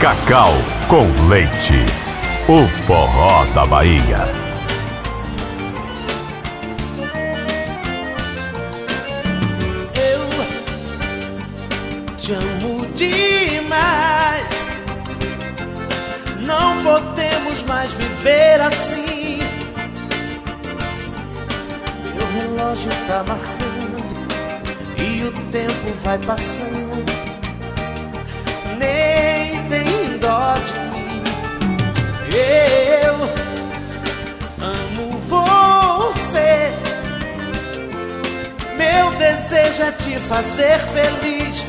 Cacau com Leite, o forró da Bahia. Eu te amo demais, não podemos mais viver assim. Meu relógio tá marcando e o tempo vai passando, nem tem dó de mim. Eu amo você, meu desejo é te fazer feliz.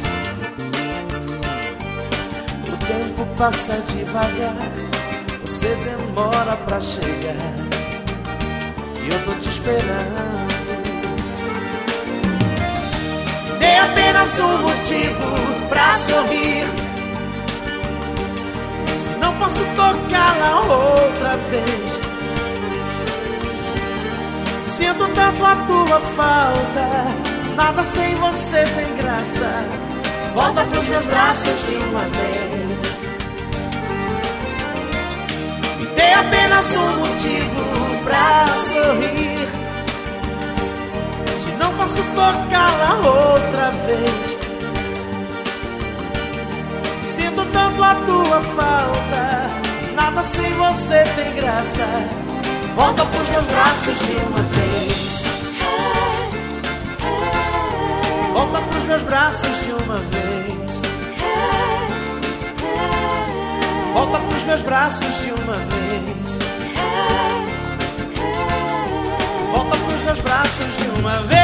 O tempo passa devagar, você demora pra chegar e eu tô te esperando. Dê apenas um motivo pra sorrir, se não posso tocá-la outra vez. Sinto tanto a tua falta, nada sem você tem graça. Volta pros meus braços de uma vez. Me dê apenas um motivo pra sorrir, se não posso tocá-la outra vez. Sinto tanto a tua falta, nada sem você tem graça. Volta pros meus braços de uma vez. Volta pros meus braços de uma vez. Volta pros meus braços de uma vez. Volta pros meus braços de uma vez.